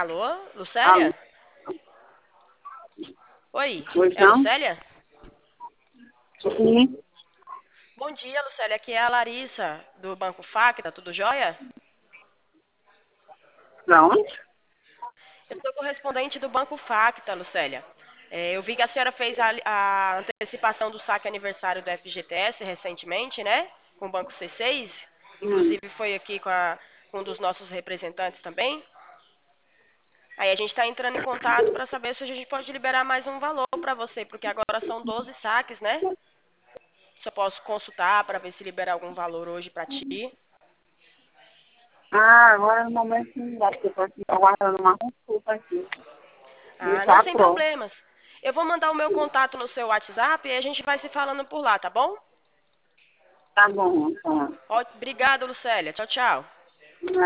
Alô, Alô? Lucélia? Oi, Pois é a não? Lucélia? Sim. Bom dia, Lucélia. Aqui é a Larissa, do Banco Facta, tudo jóia? Pra onde? Eu sou correspondente do Banco Facta, Lucélia. Eu vi que a senhora fez a antecipação do saque aniversário do FGTS recentemente, né? Com o Banco C6. Hum. Inclusive foi aqui com um dos nossos representantes também. Aí a gente está entrando em contato para saber se a gente pode liberar mais um valor para você, porque agora são 12 saques, né? Se eu posso consultar para ver se libera algum valor hoje para ti. Ah, agora no momento não dá, porque eu estou aqui aguardando uma consulta aqui. E Ah, não, tá sem pronto. problemas. Eu vou mandar o meu contato no seu WhatsApp e a gente vai se falando por lá, tá bom? Tá bom, então. Obrigada, Lucélia. Tchau, tchau.